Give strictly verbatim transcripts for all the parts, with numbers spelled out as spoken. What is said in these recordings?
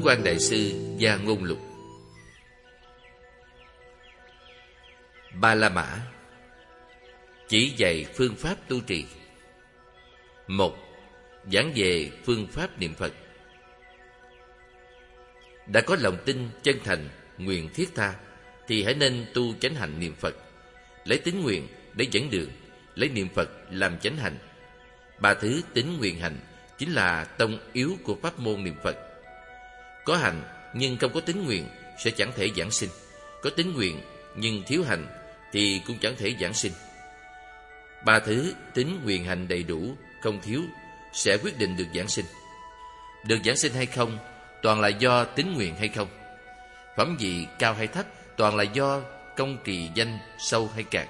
Quan Đại Sư Gia Ngôn Lục. Ba La Mã chỉ dạy phương pháp tu trì. Một. Giảng về phương pháp niệm Phật. Đã có lòng tin chân thành, nguyện thiết tha thì hãy nên tu chánh hạnh niệm Phật, lấy tín nguyện để dẫn đường, lấy niệm Phật làm chánh hạnh. Ba thứ tín nguyện hành chính là tông yếu của pháp môn niệm Phật. Có hành nhưng không có tín nguyện sẽ chẳng thể giảng sinh. Có tín nguyện nhưng thiếu hành thì cũng chẳng thể giảng sinh. Ba thứ tín nguyện hành đầy đủ, không thiếu sẽ quyết định được giảng sinh. Được giảng sinh hay không toàn là do tín nguyện hay không. Phẩm vị cao hay thấp toàn là do công trì danh sâu hay cạn.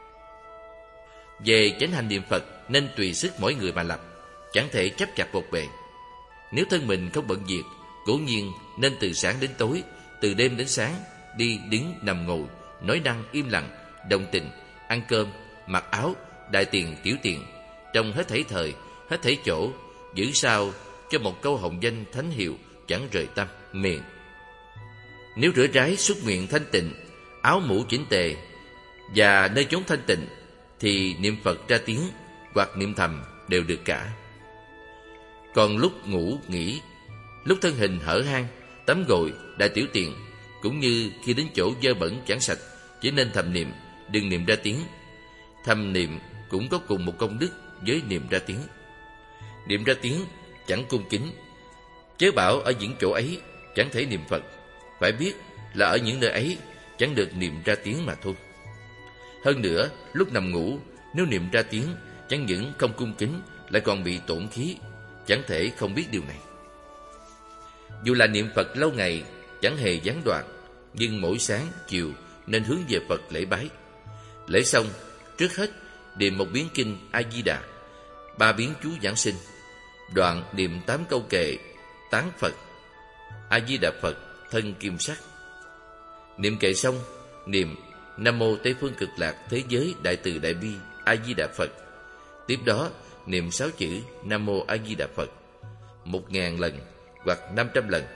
Về chánh hành niệm Phật nên tùy sức mỗi người mà lập, chẳng thể chấp chặt một bề. Nếu thân mình không bận việc, cố nhiên nên từ sáng đến tối, từ đêm đến sáng, đi đứng nằm ngồi, nói năng im lặng, đồng tình, ăn cơm, mặc áo, đại tiền tiểu tiền, trong hết thảy thời, hết thảy chỗ, giữ sao cho một câu hồng danh thánh hiệu chẳng rời tâm miệng. Nếu rửa ráy xuất nguyện thanh tịnh, áo mũ chỉnh tề và nơi chốn thanh tịnh thì niệm Phật ra tiếng hoặc niệm thầm đều được cả. Còn lúc ngủ nghỉ, lúc thân hình hở hang, tắm gội, đại tiểu tiện, cũng như khi đến chỗ dơ bẩn chẳng sạch, chỉ nên thầm niệm, đừng niệm ra tiếng. Thầm niệm cũng có cùng một công đức với niệm ra tiếng. Niệm ra tiếng chẳng cung kính, chớ bảo ở những chỗ ấy chẳng thể niệm Phật. Phải biết là ở những nơi ấy chẳng được niệm ra tiếng mà thôi. Hơn nữa, lúc nằm ngủ, nếu niệm ra tiếng chẳng những không cung kính, lại còn bị tổn khí, chẳng thể không biết điều này. Dù là niệm Phật lâu ngày chẳng hề gián đoạn, nhưng mỗi sáng chiều nên hướng về Phật lễ bái. Lễ xong, trước hết niệm một biến kinh A Di Đà, ba biến chú giảng sinh, đoạn niệm tám câu kệ tán Phật. A Di Đà Phật thân kim sắc. Niệm kệ xong, niệm Nam mô Tây phương cực lạc thế giới đại từ đại bi A Di Đà Phật. Tiếp đó niệm sáu chữ Nam mô A Di Đà Phật một ngàn lần hoặc năm trăm lần.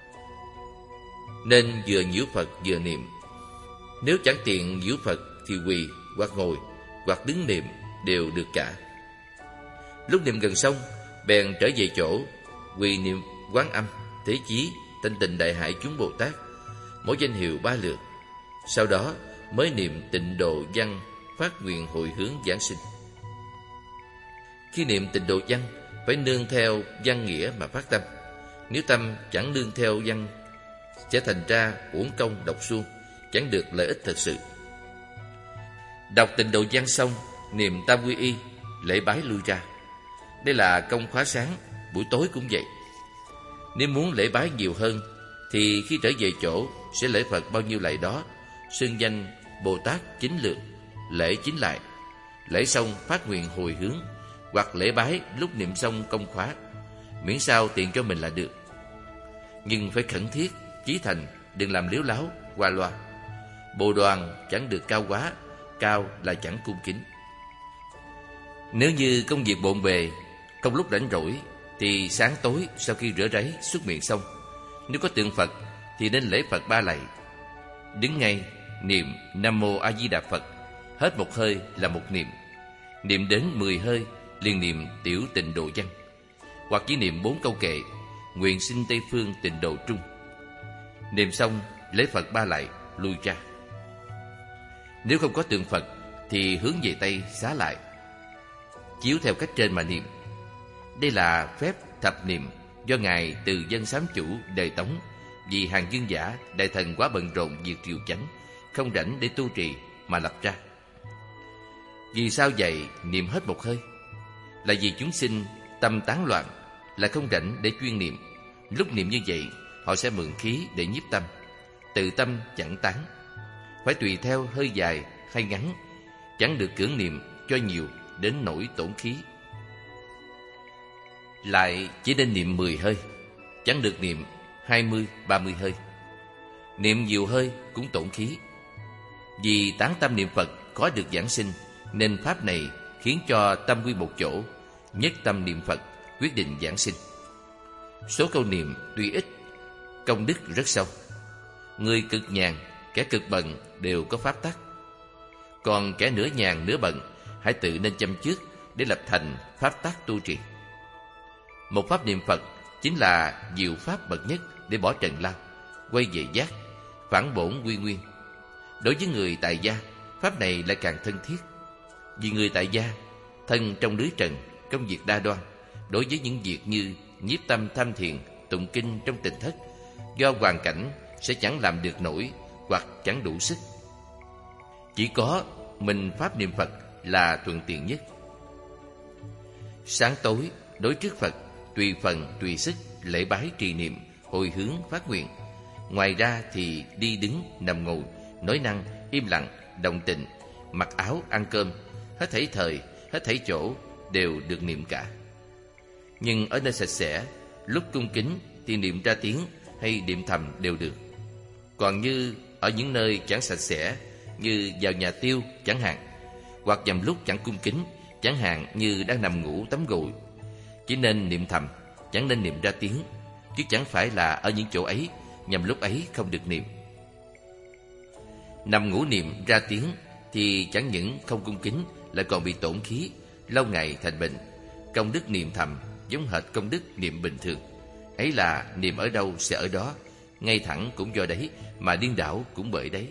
Nên vừa nhiễu Phật vừa niệm. Nếu chẳng tiện nhiễu Phật thì quỳ hoặc ngồi hoặc đứng niệm đều được cả. Lúc niệm gần xong, bèn trở về chỗ, quỳ niệm Quán Âm, Thế Chí, Thanh Tịnh Đại Hải chúng Bồ Tát, mỗi danh hiệu ba lượt. Sau đó mới niệm Tịnh Độ Văn, phát nguyện hồi hướng giảng sinh. Khi niệm Tịnh Độ Văn phải nương theo văn nghĩa mà phát tâm. Nếu tâm chẳng nương theo văn sẽ thành ra uổng công đọc suông, chẳng được lợi ích thật sự. Đọc Tịnh Độ Văn xong, niệm Tam Quy Y, lễ bái lui ra. Đây là công khóa sáng, buổi tối cũng vậy. Nếu muốn lễ bái nhiều hơn thì khi trở về chỗ sẽ lễ Phật bao nhiêu lạy đó, xưng danh Bồ Tát chính lượt, lễ chính lại. Lễ xong phát nguyện hồi hướng, hoặc lễ bái lúc niệm xong công khóa, miễn sao tiện cho mình là được. Nhưng phải khẩn thiết, chí thành, đừng làm liếu láo, qua loa. Bồ đoàn chẳng được cao quá, cao là chẳng cung kính. Nếu như công việc bộn bề, không lúc rảnh rỗi, thì sáng tối sau khi rửa ráy xuất miệng xong, nếu có tượng Phật thì nên lễ Phật ba lạy. Đứng ngay niệm Nam mô A Di Đà Phật, hết một hơi là một niệm. Niệm đến mười hơi liền niệm Tiểu Tịnh Độ Văn, hoặc chỉ niệm bốn câu kệ nguyện sinh Tây phương tịnh độ trung. Niệm xong lễ Phật ba lạy lui ra. Nếu không có tượng Phật thì hướng về Tây xá lại, chiếu theo cách trên mà niệm. Đây là phép thập niệm do ngài Từ Dân Sám Chủ đời Tống vì hàng dương giả đại thần quá bận rộn việc triều chánh, không rảnh để tu trì mà lập ra. Vì sao vậy niệm hết một hơi? Là vì chúng sinh tâm tán loạn, là không rảnh để chuyên niệm. Lúc niệm như vậy, họ sẽ mượn khí để nhiếp tâm, tự tâm chẳng tán. Phải tùy theo hơi dài hay ngắn, chẳng được cưỡng niệm cho nhiều đến nỗi tổn khí. Lại chỉ nên niệm mười hơi, chẳng được niệm hai mươi, ba mươi hơi. Niệm nhiều hơi cũng tổn khí. Vì tán tâm niệm Phật có được giảng sinh, nên pháp này khiến cho tâm quy một chỗ, nhất tâm niệm Phật, quyết định giảng sinh. Số câu niệm tuy ít, công đức rất sâu. Người cực nhàn, kẻ cực bận đều có pháp tắc. Còn kẻ nửa nhàn nửa bận, hãy tự nên chăm trước để lập thành pháp tắc tu trì. Một pháp niệm Phật chính là diệu pháp bậc nhất để bỏ trần lao, quay về giác, phản bổn quy nguyên. Đối với người tại gia, pháp này lại càng thân thiết. Vì người tại gia, thân trong lưới trần, công việc đa đoan, đối với những việc như nhiếp tâm tham thiền, tụng kinh trong tỉnh thất, do hoàn cảnh sẽ chẳng làm được nổi hoặc chẳng đủ sức. Chỉ có mình pháp niệm Phật là thuận tiện nhất. Sáng tối đối trước Phật, tùy phần tùy sức lễ bái trì niệm, hồi hướng phát nguyện. Ngoài ra thì đi đứng nằm ngồi, nói năng im lặng, đồng tình, mặc áo ăn cơm, hết thảy thời, hết thảy chỗ đều được niệm cả. Nhưng ở nơi sạch sẽ, lúc cung kính thì niệm ra tiếng hay niệm thầm đều được. Còn như ở những nơi chẳng sạch sẽ, như vào nhà tiêu chẳng hạn, hoặc nhằm lúc chẳng cung kính, chẳng hạn như đang nằm ngủ tắm gội, chỉ nên niệm thầm, chẳng nên niệm ra tiếng, chứ chẳng phải là ở những chỗ ấy nhằm lúc ấy không được niệm. Nằm ngủ niệm ra tiếng thì chẳng những không cung kính, lại còn bị tổn khí, lâu ngày thành bệnh. Công đức niệm thầm giống hệt công đức niệm bình thường. Ấy là niệm ở đâu sẽ ở đó, ngay thẳng cũng do đấy, mà điên đảo cũng bởi đấy.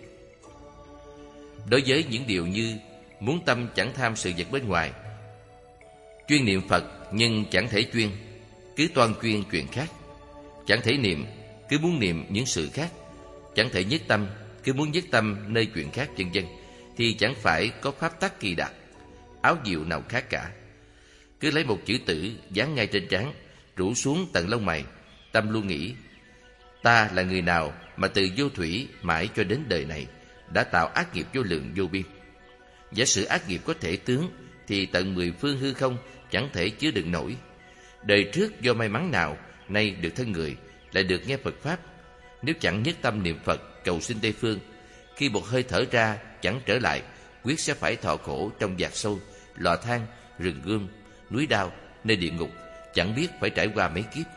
Đối với những điều như muốn tâm chẳng tham sự vật bên ngoài, chuyên niệm Phật nhưng chẳng thể chuyên, cứ toan chuyên chuyện khác, chẳng thể niệm, cứ muốn niệm những sự khác, chẳng thể nhất tâm, cứ muốn nhất tâm nơi chuyện khác, vân vân, thì chẳng phải có pháp tắc kỳ đặc, áo diệu nào khác cả. Cứ lấy một chữ tử dán ngay trên trán, rủ xuống tận lông mày, tâm luôn nghĩ: ta là người nào mà từ vô thủy mãi cho đến đời này đã tạo ác nghiệp vô lượng vô biên. Giả sử ác nghiệp có thể tướng thì tận mười phương hư không chẳng thể chứa đựng nổi. Đời trước do may mắn nào nay được thân người, lại được nghe Phật pháp, nếu chẳng nhất tâm niệm Phật cầu sinh Tây phương, khi một hơi thở ra chẳng trở lại, quyết sẽ phải thọ khổ trong vạc sâu, lò than, rừng gươm, núi đao, nơi địa ngục, chẳng biết phải trải qua mấy kiếp.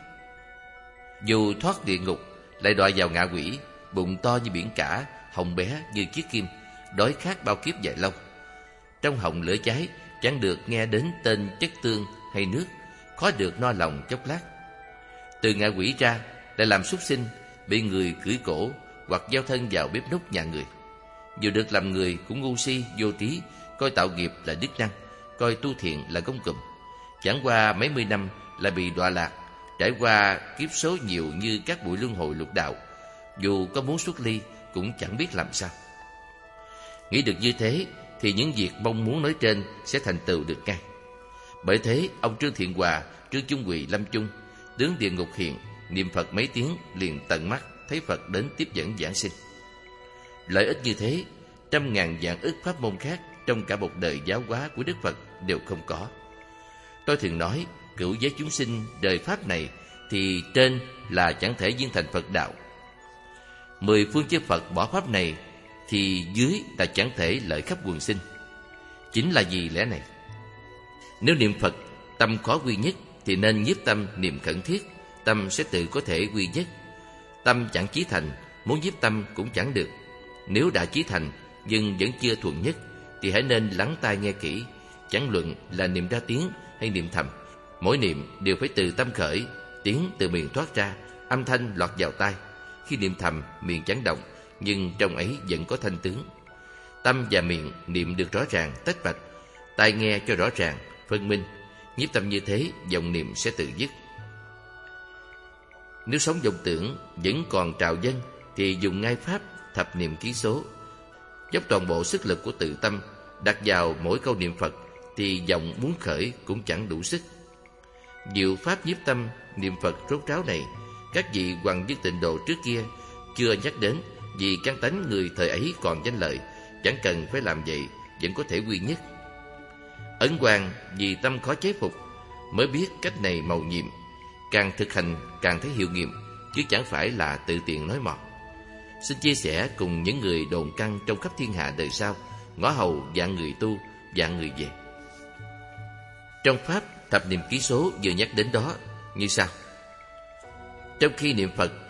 Dù thoát địa ngục, lại đọa vào ngạ quỷ, bụng to như biển cả, hồng bé như chiếc kim, đói khát bao kiếp dài lâu. Trong họng lửa cháy, chẳng được nghe đến tên chất tương hay nước, khó được no lòng chốc lát. Từ ngạ quỷ ra, lại làm súc sinh, bị người cưỡi cổ hoặc giao thân vào bếp núc nhà người. Dù được làm người cũng ngu si vô trí, coi tạo nghiệp là đức năng, coi tu thiện là công cụm. Chẳng qua mấy mươi năm là bị đọa lạc, trải qua kiếp số nhiều như các bụi luân hồi lục đạo. Dù có muốn xuất ly cũng chẳng biết làm sao. Nghĩ được như thế thì những việc mong muốn nói trên sẽ thành tựu được ngay. Bởi thế ông Trương Thiện Hòa, Trương Chung Quỳ lâm chung, tướng địa ngục hiện, niệm Phật mấy tiếng liền tận mắt thấy Phật đến tiếp dẫn giảng sinh. Lợi ích như thế, trăm ngàn vạn ức pháp môn khác trong cả một đời giáo hóa của Đức Phật đều không có. Tôi thường nói, cửu giới chúng sinh đời pháp này thì trên là chẳng thể viên thành Phật đạo. Mười phương chư Phật bỏ pháp này thì dưới là chẳng thể lợi khắp quần sinh. Chính là vì lẽ này, nếu niệm Phật tâm khó quy nhất thì nên nhiếp tâm niệm khẩn thiết, tâm sẽ tự có thể quy nhất. Tâm chẳng chí thành, muốn nhiếp tâm cũng chẳng được. Nếu đã chí thành nhưng vẫn chưa thuần nhất thì hãy nên lắng tai nghe kỹ, chẳng luận là niệm ra tiếng hay niệm thầm. Mỗi niệm đều phải từ tâm khởi, tiếng từ miệng thoát ra, âm thanh lọt vào tai. Khi niệm thầm, miệng chẳng động, nhưng trong ấy vẫn có thanh tướng. Tâm và miệng niệm được rõ ràng, tách bạch, tai nghe cho rõ ràng, phân minh. Nhiếp tâm như thế, vọng niệm sẽ tự dứt. Nếu sống vọng tưởng vẫn còn trào dâng thì dùng ngay pháp thập niệm ký số, dốc toàn bộ sức lực của tự tâm đặt vào mỗi câu niệm Phật thì vọng muốn khởi cũng chẳng đủ sức. Diệu pháp nhiếp tâm niệm Phật rốt ráo này, các vị Hoàng Dương Tịnh Độ trước kia chưa nhắc đến, vì căn tánh người thời ấy còn danh lợi, chẳng cần phải làm vậy vẫn có quy nhất. Ấn Quang vì tâm khó chế phục mới biết cách này mầu nhiệm, càng thực hành càng thấy hiệu nghiệm, chứ chẳng phải là tự tiện nói mò. Xin chia sẻ cùng những người đồn căn trong khắp thiên hạ đời sau, ngõ hầu vạn người tu, vạn người về. Trong pháp thập niệm ký số vừa nhắc đến đó như sau: trong khi niệm Phật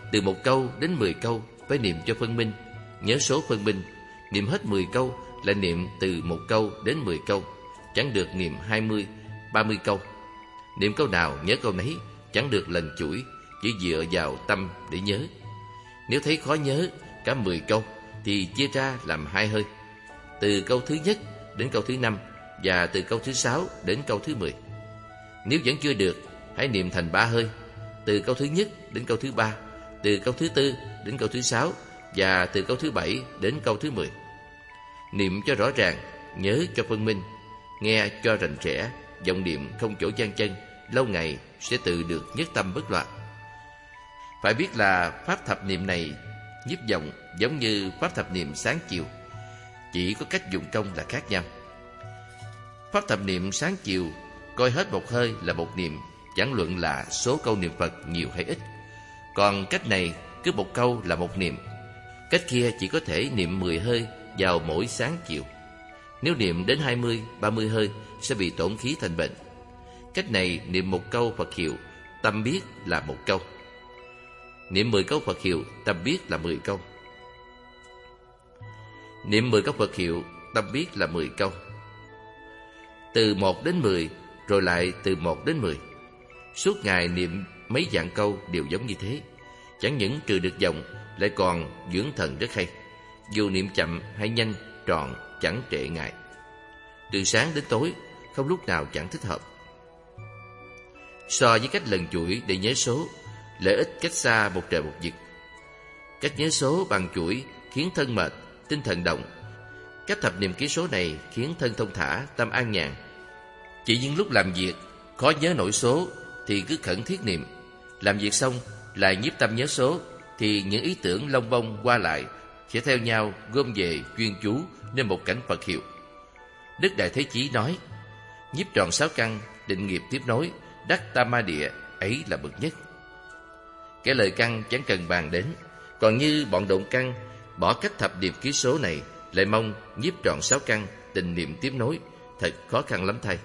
từ một câu đến mười câu phải niệm cho phân minh, nhớ số phân minh. Niệm hết mười câu là niệm từ một câu đến mười câu, chẳng được niệm hai mươi, ba mươi câu. Niệm câu nào nhớ câu nấy, chẳng được lần chuỗi, chỉ dựa vào tâm để nhớ. Nếu thấy khó nhớ cả mười câu thì chia ra làm hai hơi, từ câu thứ nhất đến câu thứ năm và từ câu thứ sáu đến câu thứ mười. Nếu vẫn chưa được, hãy niệm thành ba hơi, từ câu thứ nhất đến câu thứ ba, từ câu thứ tư đến câu thứ sáu và từ câu thứ bảy đến câu thứ mười. Niệm cho rõ ràng, nhớ cho phân minh, nghe cho rành rẽ, vọng niệm không chỗ gian chân, lâu ngày sẽ tự được nhất tâm bất loạn. Phải biết là pháp thập niệm này nhiếp vọng giống như pháp thập niệm sáng chiều, chỉ có cách dùng công là khác nhau. Pháp thập niệm sáng chiều coi hết một hơi là một niệm, chẳng luận là số câu niệm Phật nhiều hay ít. Còn cách này cứ một câu là một niệm. Cách kia chỉ có thể niệm mười hơi vào mỗi sáng chiều. Nếu niệm đến hai mươi, ba mươi hơi sẽ bị tổn khí thành bệnh. Cách này niệm một câu Phật hiệu, tâm biết là một câu. Niệm mười câu Phật hiệu, tâm biết là mười câu. Niệm mười câu Phật hiệu, tâm biết là mười câu. Từ một đến mười, rồi lại từ một đến mười. Suốt ngày niệm mấy vạn câu đều giống như thế. Chẳng những trừ được vọng, lại còn dưỡng thần rất hay. Dù niệm chậm hay nhanh, trọn chẳng trệ ngại. Từ sáng đến tối, không lúc nào chẳng thích hợp. So với cách lần chuỗi để nhớ số, lợi ích cách xa một trời một vực. Cách nhớ số bằng chuỗi khiến thân mệt, tinh thần động. Cách thập niệm ký số này khiến thân thông thả, tâm an nhàn. Chỉ những lúc làm việc khó nhớ nổi số thì cứ khẩn thiết niệm. Làm việc xong lại nhiếp tâm nhớ số thì những ý tưởng lông bông qua lại sẽ theo nhau gom về chuyên chú nên một cảnh Phật hiệu. Đức Đại Thế Chí nói: nhiếp tròn sáu căn, định nghiệp tiếp nối, đắc tam ma địa, ấy là bậc nhất. Cái lời căn chẳng cần bàn đến. Còn như bọn động căn bỏ cách thập niệm ký số này, lại mong nhiếp trọn sáu căn, tình niệm tiếp nối, thật khó khăn lắm thay.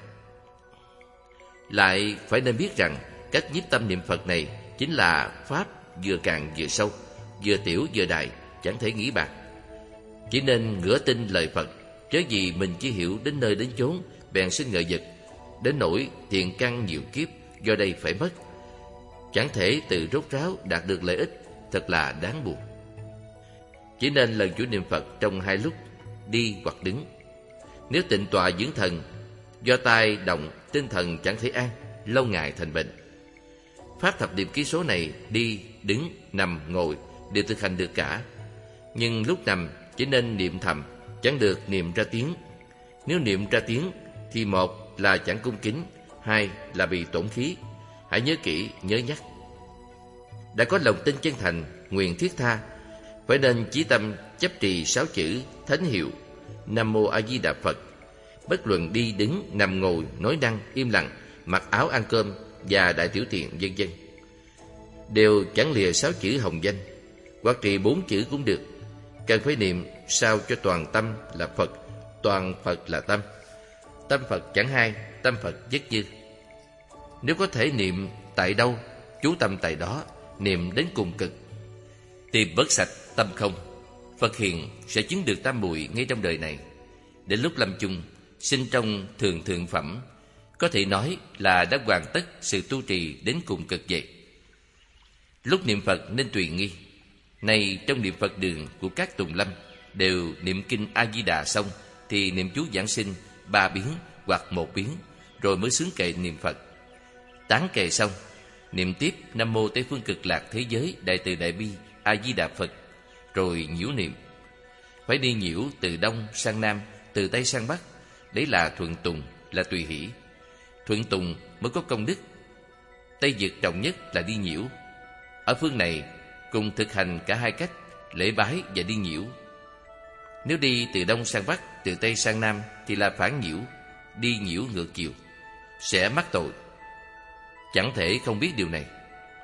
Lại phải nên biết rằng cách nhiếp tâm niệm Phật này chính là pháp vừa cạn vừa sâu, vừa tiểu vừa đại, chẳng thể nghĩ bạc. Chỉ nên ngửa tin lời Phật, chớ gì mình chỉ hiểu đến nơi đến chốn bèn sinh ngờ vực, đến nỗi thiện căn nhiều kiếp do đây phải mất, chẳng thể từ rốt ráo đạt được lợi ích, thật là đáng buồn. Chỉ nên lần chuỗi niệm Phật trong hai lúc, đi hoặc đứng. Nếu tịnh tọa dưỡng thần, do tai động tinh thần chẳng thể an, lâu ngày thành bệnh. Pháp thập niệm ký số này đi, đứng, nằm, ngồi đều thực hành được cả. Nhưng lúc nằm chỉ nên niệm thầm, chẳng được niệm ra tiếng. Nếu niệm ra tiếng thì một là chẳng cung kính, hai là bị tổn khí. Hãy nhớ kỹ, nhớ nhắc. Đã có lòng tin chân thành, nguyện thiết tha, phải nên chí tâm chấp trì sáu chữ thánh hiệu Nam Mô A Di Đà Phật. Bất luận đi đứng, nằm ngồi, nói năng, im lặng, mặc áo ăn cơm và đại tiểu tiện vân vân, đều chẳng lìa sáu chữ hồng danh, hoặc trì bốn chữ cũng được. Cần phải niệm sao cho toàn tâm là Phật, toàn Phật là tâm. Tâm Phật chẳng hai, tâm Phật nhất như. Nếu có thể niệm tại đâu, chú tâm tại đó, niệm đến cùng cực, tìm bớt sạch tâm không, Phật hiền sẽ chứng được tam muội ngay trong đời này. Đến lúc lâm chung, sinh trong thường thượng phẩm, có thể nói là đã hoàn tất sự tu trì đến cùng cực vậy. Lúc niệm Phật nên tùy nghi. Này trong niệm Phật đường của các tùng lâm, đều niệm kinh A Di Đà xong thì niệm chú giảng sinh ba biến hoặc một biến, rồi mới xướng kệ niệm Phật. Tán kệ xong, niệm tiếp Nam Mô Tây Phương Cực Lạc Thế Giới Đại Từ Đại Bi A Di Đà Phật, rồi nhiễu niệm. Phải đi nhiễu từ đông sang nam, từ tây sang bắc. Đấy là thuận tùng, là tùy hỷ. Thuận tùng mới có công đức. Tây vực trọng nhất là đi nhiễu. Ở phương này cùng thực hành cả hai cách, lễ bái và đi nhiễu. Nếu đi từ đông sang bắc, từ tây sang nam thì là phản nhiễu, đi nhiễu ngược chiều, sẽ mắc tội. Chẳng thể không biết điều này.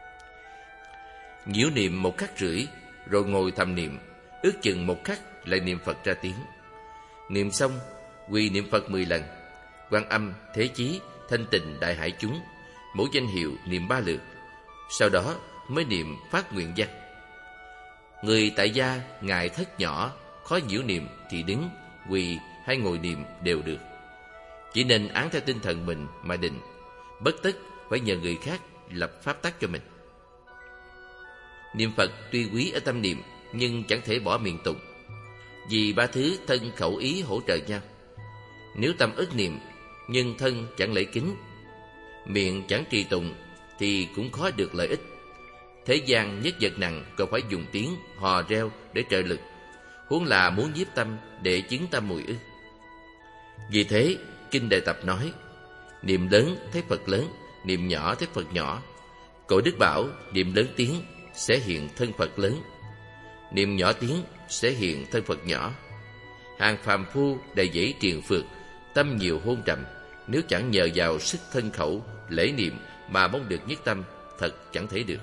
Nhiễu niệm một khắc rưỡi, rồi ngồi thầm niệm, ước chừng một khắc lại niệm Phật ra tiếng. Niệm xong, quỳ niệm Phật mười lần, Quan Âm, Thế Chí, Thanh Tịnh, Đại Hải chúng, mỗi danh hiệu niệm ba lượt. Sau đó mới niệm phát nguyện văn. Người tại gia ngại thất nhỏ, khó nhiễu niệm thì đứng, quỳ hay ngồi niệm đều được. Chỉ nên án theo tinh thần mình mà định, bất tất phải nhờ người khác lập pháp tắc cho mình. Niệm Phật tuy quý ở tâm niệm, nhưng chẳng thể bỏ miệng tụng, vì ba thứ thân khẩu ý hỗ trợ nhau. Nếu tâm ức niệm, nhưng thân chẳng lễ kính, miệng chẳng trì tụng, thì cũng khó được lợi ích. Thế gian nhất vật nặng còn phải dùng tiếng hò reo để trợ lực, huống là muốn nhiếp tâm để chứng tâm mùi ư. Vì thế Kinh Đại Tập nói: niệm lớn thấy Phật lớn, niệm nhỏ thấy Phật nhỏ. Cổ đức bảo niệm lớn tiếng sẽ hiện thân Phật lớn, niệm nhỏ tiếng sẽ hiện thân Phật nhỏ. Hàng phàm phu đầy dẫy triền phượt, tâm nhiều hôn trầm, nếu chẳng nhờ vào sức thân khẩu lễ niệm mà mong được nhất tâm, thật chẳng thể được.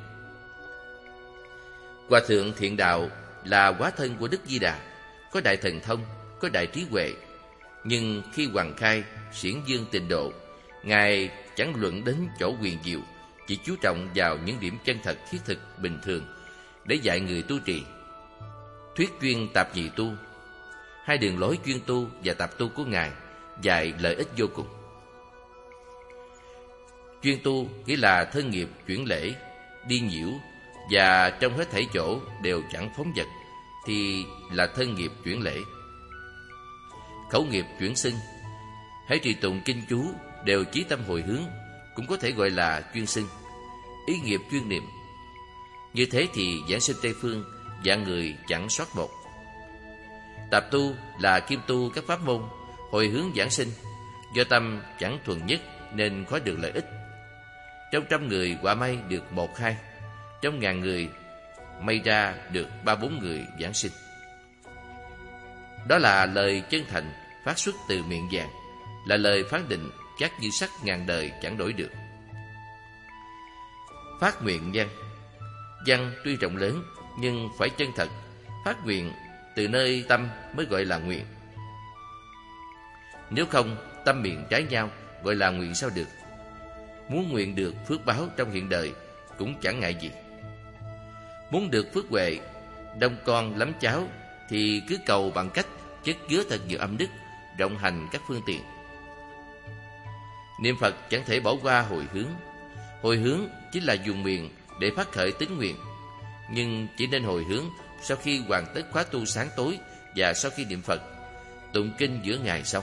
Hòa thượng Thiện Đạo là hóa thân của Đức Di Đà, có đại thần thông, có đại trí huệ, nhưng khi Hoàng Khai xiển dương Tịnh Độ, ngài chẳng luận đến chỗ quyền diệu, chỉ chú trọng vào những điểm chân thật thiết thực bình thường để dạy người tu trì. Thuyết chuyên tạp nhị tu, hai đường lối chuyên tu và tạp tu của ngài dạy lợi ích vô cùng. Chuyên tu nghĩa là thân nghiệp chuyển lễ, đi nhiễu và trong hết thảy chỗ đều chẳng phóng dật, thì là thân nghiệp chuyển lễ. Khẩu nghiệp chuyển xưng, hãy trì tụng kinh chú đều chí tâm hồi hướng, cũng có thể gọi là chuyên xưng. Ý nghiệp chuyên niệm. Như thế thì giảng sinh Tây Phương dạng người chẳng sót một. Tạp tu là kiêm tu các pháp môn, hồi hướng giảng sinh, do tâm chẳng thuần nhất nên khó được lợi ích. Trong trăm người quả may được một hai, trong ngàn người may ra được ba bốn người giảng sinh. Đó là lời chân thành phát xuất từ miệng vàng, là lời phán định chắc như sắt ngàn đời chẳng đổi được. Phát nguyện văn. Văn tuy rộng lớn nhưng phải chân thật, phát nguyện từ nơi tâm mới gọi là nguyện. Nếu không, tâm miệng trái nhau gọi là nguyện sao được. Muốn nguyện được phước báo trong hiện đời cũng chẳng ngại gì. Muốn được phước huệ, đông con lắm cháu, thì cứ cầu bằng cách chất chứa thật nhiều âm đức, rộng hành các phương tiện. Niệm Phật chẳng thể bỏ qua hồi hướng. Hồi hướng chính là dùng miệng để phát khởi tín nguyện, nhưng chỉ nên hồi hướng sau khi hoàn tất khóa tu sáng tối và sau khi niệm Phật, tụng kinh giữa ngày xong.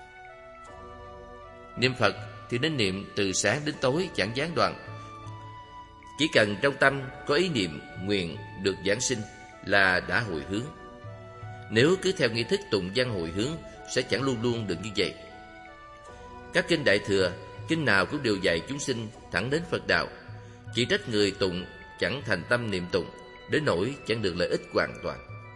Niệm Phật thì nên niệm từ sáng đến tối chẳng gián đoạn. Chỉ cần trong tâm có ý niệm nguyện được giảng sinh là đã hồi hướng. Nếu cứ theo nghi thức tụng văn hồi hướng sẽ chẳng luôn luôn được như vậy. Các kinh Đại Thừa, kinh nào cũng đều dạy chúng sinh thẳng đến Phật đạo, chỉ trách người tụng chẳng thành tâm niệm tụng, đến nỗi chẳng được lợi ích hoàn toàn.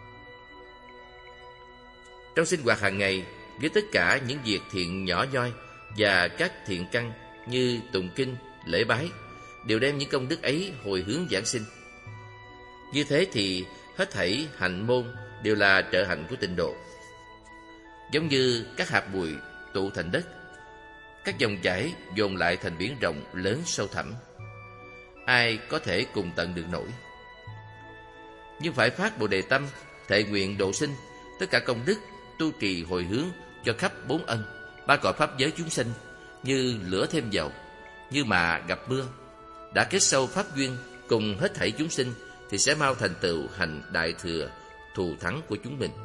Trong sinh hoạt hàng ngày, với tất cả những việc thiện nhỏ nhoi và các thiện căn như tụng kinh, lễ bái, đều đem những công đức ấy hồi hướng giảng sinh. Như thế thì hết thảy hạnh môn đều là trợ hạnh của tịnh độ. Giống như các hạt bụi tụ thành đất, các dòng chảy dồn lại thành biển rộng lớn sâu thẳm, ai có thể cùng tận được nổi. Nhưng phải phát Bồ Đề tâm, thệ nguyện độ sinh tất cả công đức tu trì hồi hướng cho khắp bốn ân, ba cõi pháp giới chúng sinh, như lửa thêm dầu, như mà gặp mưa. Đã kết sâu pháp duyên cùng hết thảy chúng sinh thì sẽ mau thành tựu hành đại thừa thù thắng của chúng mình.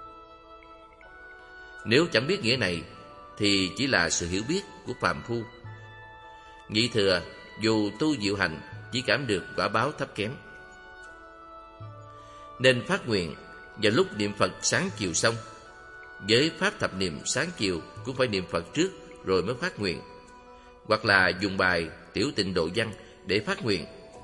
Nếu chẳng biết nghĩa này thì chỉ là sự hiểu biết của phàm phu. Nhị thừa dù tu diệu hành chỉ cảm được quả báo thấp kém. Nên phát nguyện vào lúc niệm Phật sáng chiều xong. Với pháp thập niệm sáng chiều cũng phải niệm Phật trước rồi mới phát nguyện, hoặc là dùng bài Tiểu Tịnh Độ Văn để phát nguyện.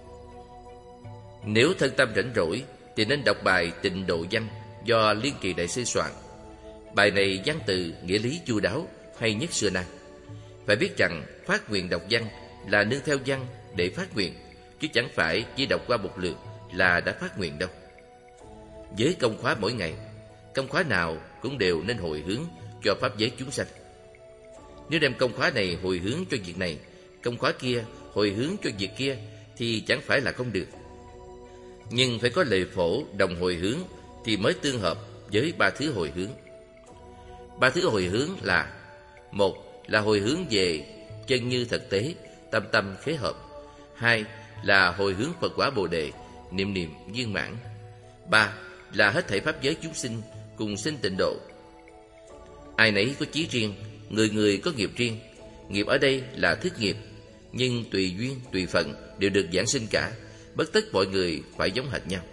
Nếu thân tâm rảnh rỗi thì nên đọc bài Tịnh Độ Văn do Liên Kỳ Đại Sư soạn. Bài này văn từ nghĩa lý chu đáo, hay nhất xưa nay. Phải biết rằng phát nguyện đọc văn là nương theo văn để phát nguyện, chứ chẳng phải chỉ đọc qua một lượt là đã phát nguyện đâu. Với công khóa mỗi ngày, công khóa nào cũng đều nên hồi hướng cho pháp giới chúng sanh. Nếu đem công khóa này hồi hướng cho việc này, công khóa kia hồi hướng cho việc kia, thì chẳng phải là không được. nhưng phải có lệ phổ đồng hồi hướng thì mới tương hợp với ba thứ hồi hướng. Ba thứ hồi hướng là: một là hồi hướng về chân như thực tế, tâm tâm khế hợp. Hai là hồi hướng Phật quả Bồ đề, niệm niệm viên mãn. Ba là hết thảy pháp giới chúng sinh cùng sinh tịnh độ. Ai nấy có chí riêng, người người có nghiệp riêng. Nghiệp ở đây là thức nghiệp, nhưng tùy duyên tùy phận đều được giảng sinh cả, bất tất mọi người phải giống hệt nhau.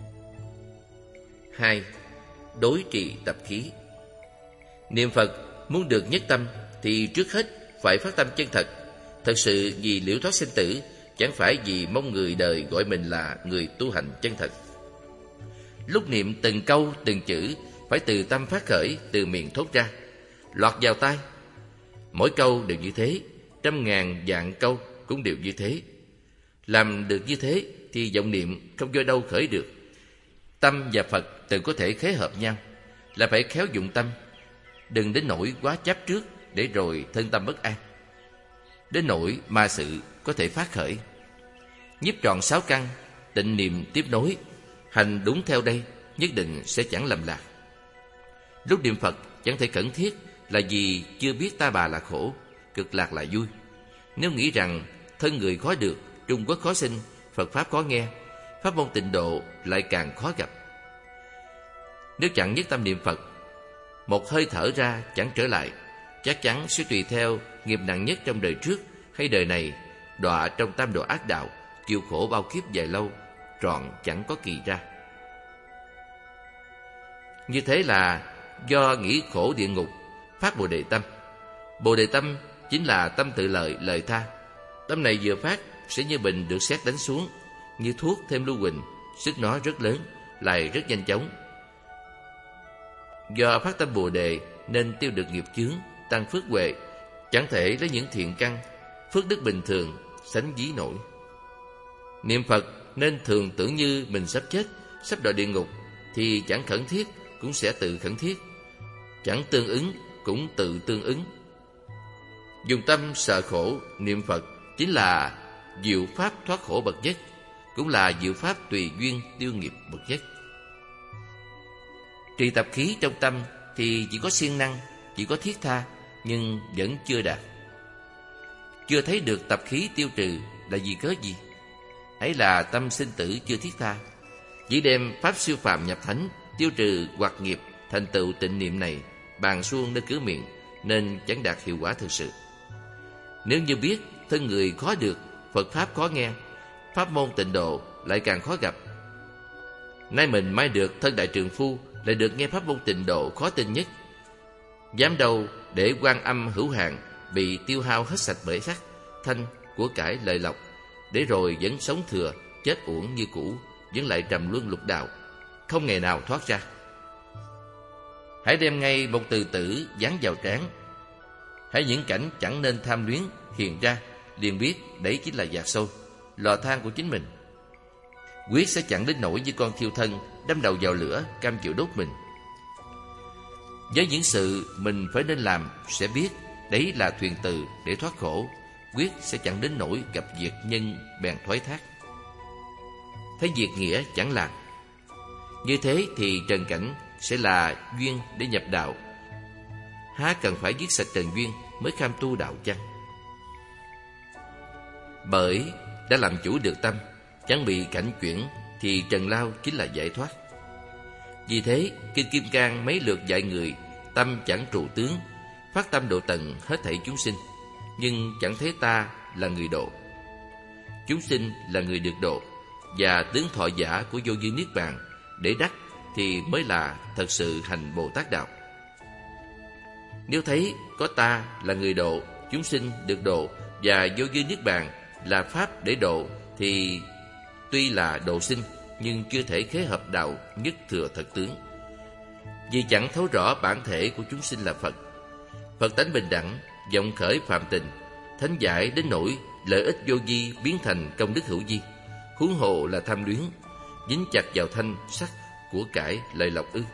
Hai, đối trị tập khí. Niệm Phật muốn được nhất tâm thì trước hết phải phát tâm chân thật, thật sự vì liễu thoát sinh tử, chẳng phải vì mong người đời gọi mình là người tu hành chân thật. Lúc niệm từng câu từng chữ phải từ tâm phát khởi, từ miệng thốt ra, lọt vào tai. Mỗi câu đều như thế, trăm ngàn vạn câu cũng đều như thế. Làm được như thế thì vọng niệm không do đâu khởi được. Tâm và Phật từng có thể khế hợp nhau, là phải khéo dụng tâm, đừng đến nỗi quá chấp trước để rồi thân tâm bất an, đến nỗi ma sự có thể phát khởi. Nhiếp trọn sáu căn, tịnh niệm tiếp nối, hành đúng theo đây, nhất định sẽ chẳng lầm lạc. Lúc niệm Phật chẳng thể cẩn thiết là vì chưa biết ta bà là khổ, cực lạc là vui. Nếu nghĩ rằng thân người khó được, Trung Quốc khó sinh, Phật Pháp khó nghe, pháp môn tịnh độ lại càng khó gặp. Nếu chẳng nhất tâm niệm Phật, một hơi thở ra chẳng trở lại, chắc chắn sẽ tùy theo nghiệp nặng nhất trong đời trước hay đời này, đọa trong tam độ ác đạo, chịu khổ bao kiếp dài lâu, trọn chẳng có kỳ ra. Như thế là do nghĩ khổ địa ngục, phát Bồ đề tâm. Bồ đề tâm chính là tâm tự lợi, lợi tha. Tâm này vừa phát sẽ như bình được sét đánh xuống, như thuốc thêm lưu huỳnh, sức nó rất lớn, lại rất nhanh chóng. Do phát tâm Bồ đề nên tiêu được nghiệp chướng, tăng phước huệ, chẳng thể lấy những thiện căn, phước đức bình thường sánh ví nổi. Niệm Phật nên thường tưởng như mình sắp chết, sắp đọa địa ngục, thì chẳng khẩn thiết cũng sẽ tự khẩn thiết, chẳng tương ứng cũng tự tương ứng. Dùng tâm sợ khổ, niệm Phật chính là diệu pháp thoát khổ bậc nhất, cũng là diệu pháp tùy duyên tiêu nghiệp bậc nhất. Trì tập khí trong tâm thì chỉ có siêng năng, chỉ có thiết tha, nhưng vẫn chưa đạt. Chưa thấy được tập khí tiêu trừ là vì cớ gì? Ấy là tâm sinh tử chưa thiết tha. Chỉ đem pháp siêu phàm nhập thánh, tiêu trừ hoặc nghiệp, thành tựu tịnh niệm này bàn suông nơi cửa miệng, nên chẳng đạt hiệu quả thực sự. Nếu như biết thân người khó được, Phật Pháp khó nghe, pháp môn tịnh độ lại càng khó gặp. Nay mình mai được thân đại trượng phu, lại được nghe pháp môn tịnh độ khó tin nhất. Dám đâu để Quan Âm hữu hạn bị tiêu hao hết sạch bởi sắc, thanh, của cải lợi lộc, để rồi vẫn sống thừa, chết uổng như cũ, vẫn lại trầm luân lục đạo, không ngày nào thoát ra. Hãy đem ngay một từ tử dán vào trán. Hãy những cảnh chẳng nên tham luyến hiện ra, liền biết đấy chính là giạc sôi, lò than của chính mình. Quyết sẽ chẳng đến nỗi như con thiêu thân, đâm đầu vào lửa, cam chịu đốt mình. Với những sự mình phải nên làm, sẽ biết đấy là thuyền từ để thoát khổ. Quyết sẽ chẳng đến nỗi gặp việc nhân bèn thoái thác. Thấy việc nghĩa chẳng làm. Như thế thì trần cảnh sẽ là duyên để nhập đạo. Há cần phải giết sạch trần duyên mới kham tu đạo chăng? Bởi đã làm chủ được tâm, chẳng bị cảnh chuyển, thì trần lao chính là giải thoát. Vì thế Kinh Kim Cang mấy lượt dạy người tâm chẳng trụ tướng, phát tâm độ tận hết thảy chúng sinh, nhưng chẳng thấy ta là người độ. Chúng sinh là người được độ, và tướng thọ giả của vô vi niết bàn để đắc thì mới là thật sự hành Bồ Tát đạo. Nếu thấy có ta là người độ, chúng sinh được độ, và vô vi niết bàn là pháp để độ, thì tuy là độ sinh nhưng chưa thể khế hợp đạo nhất thừa thật tướng. Vì chẳng thấu rõ bản thể của chúng sinh là Phật. Phật tánh bình đẳng, vọng khởi phạm tình, thánh giải đến nỗi lợi ích vô vi biến thành công đức hữu vi, huống hồ là tham luyến, dính chặt vào thanh sắc của cải lợi lộc ư?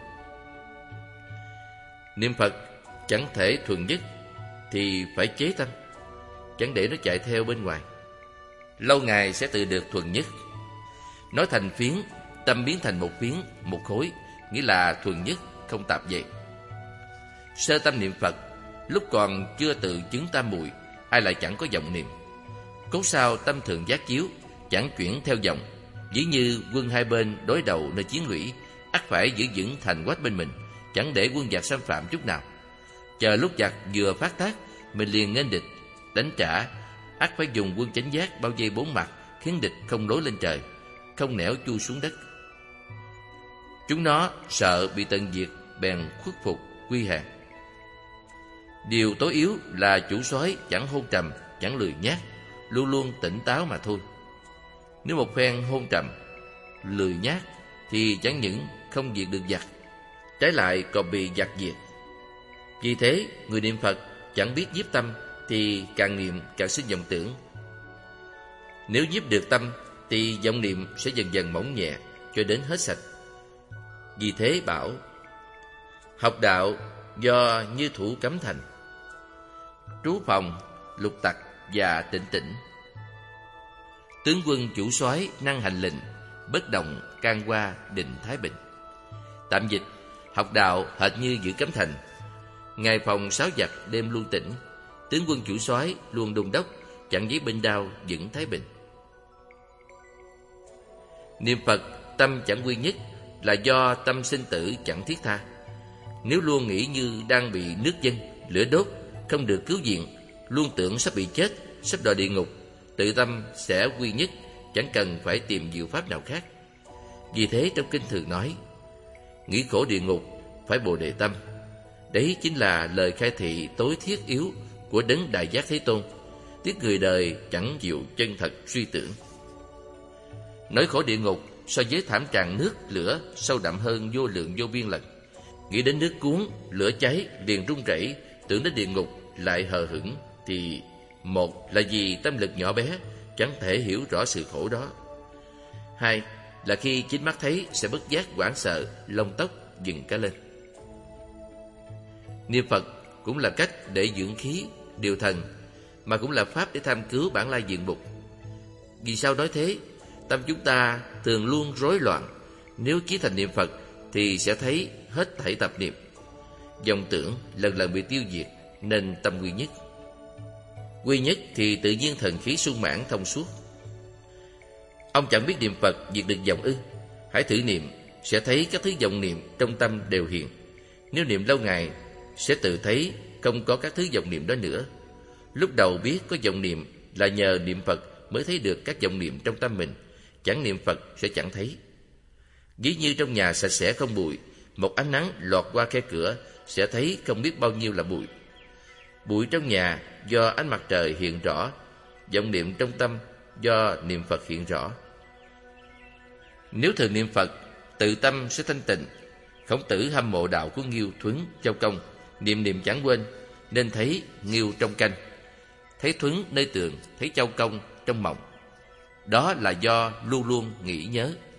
Niệm Phật chẳng thể thuần nhất thì phải chế tâm, chẳng để nó chạy theo bên ngoài. Lâu ngày sẽ tự được thuần nhất. Nói thành phiến, tâm biến thành một phiến, một khối, nghĩa là thuần nhất, không tạp dề. Sơ tâm niệm Phật, lúc còn chưa tự chứng tam muội, ai lại chẳng có vọng niệm. Cốt sao tâm thường giác chiếu, chẳng chuyển theo vọng. Ví như quân hai bên đối đầu nơi chiến lũy, ắt phải giữ vững thành quách bên mình, chẳng để quân giặc xâm phạm chút nào. Chờ lúc giặc vừa phát tác, mình liền nghênh địch, đánh trả, ắt phải dùng quân chánh giác bao vây bốn mặt, khiến địch không lối lên trời, không nẻo chui xuống đất. Chúng nó sợ bị tận diệt, bèn khuất phục quy hàng. Điều tối yếu là chủ soái chẳng hôn trầm, chẳng lười nhác, luôn luôn tỉnh táo mà thôi. Nếu một phen hôn trầm, lười nhác thì chẳng những không diệt được giặc, trái lại còn bị giặc diệt. Vì thế, người niệm Phật chẳng biết nhiếp tâm thì càng niệm càng sinh vọng tưởng. Nếu nhiếp được tâm thì vọng niệm sẽ dần dần mỏng nhẹ cho đến hết sạch. Vì thế bảo: học đạo do như thủ cấm thành, trú phòng, lục tặc và tịnh tĩnh. Tướng quân chủ soái năng hành lệnh, bất động can qua định thái bình. Tạm dịch: học đạo hệt như giữ cấm thành, ngày phòng sáu giặc đêm luôn tĩnh. Tướng quân chủ soái luôn đôn đốc, chẳng giấy binh đao vững thái bình. Niệm Phật tâm chẳng quy nhất là do tâm sinh tử chẳng thiết tha. Nếu luôn nghĩ như đang bị nước dâng, lửa đốt, không được cứu viện, luôn tưởng sắp bị chết, sắp đọa địa ngục, tự tâm sẽ quy nhất, chẳng cần phải tìm diệu pháp nào khác. Vì thế trong kinh thường nói: nghĩ khổ địa ngục phải bồ đề tâm. Đấy chính là lời khai thị tối thiết yếu của đấng Đại Giác Thế Tôn. Tiếc người đời chẳng chịu chân thật suy tưởng. Nỗi khổ địa ngục so với thảm trạng nước lửa sâu đậm hơn vô lượng vô biên lần. Nghĩ đến nước cuốn, lửa cháy liền run rẩy, tưởng đến địa ngục lại hờ hững, thì một là vì tâm lực nhỏ bé, chẳng thể hiểu rõ sự khổ đó. Hai là khi chính mắt thấy sẽ bất giác hoảng sợ, lông tóc dựng cả lên. Niệm Phật cũng là cách để dưỡng khí, điều thần, mà cũng là pháp để tham cứu bản lai diện mục. Vì sao nói thế? Tâm chúng ta thường luôn rối loạn. Nếu chí thành niệm Phật thì sẽ thấy hết thảy tạp niệm, vọng tưởng lần lần bị tiêu diệt, nên tâm quy nhất. Quy nhất thì tự nhiên thần khí sung mãn thông suốt. Ông chẳng biết niệm Phật diệt được vọng ư? Hãy thử niệm, sẽ thấy các thứ vọng niệm trong tâm đều hiện. Nếu niệm lâu ngày, sẽ tự thấy không có các thứ vọng niệm đó nữa. Lúc đầu biết có vọng niệm là nhờ niệm Phật mới thấy được các vọng niệm trong tâm mình. Chẳng niệm Phật sẽ chẳng thấy. Ví như trong nhà sạch sẽ không bụi, một ánh nắng lọt qua khe cửa sẽ thấy không biết bao nhiêu là bụi. Bụi trong nhà do ánh mặt trời hiện rõ, vọng niệm trong tâm do niệm Phật hiện rõ. Nếu thường niệm Phật, tự tâm sẽ thanh tịnh. Khổng Tử hâm mộ đạo của Nghiêu, Thuấn, Châu Công, niệm niệm chẳng quên, nên thấy Nghiêu trong canh, thấy Thuấn nơi tường, thấy Châu Công trong mộng. Đó là do luôn luôn nghĩ nhớ.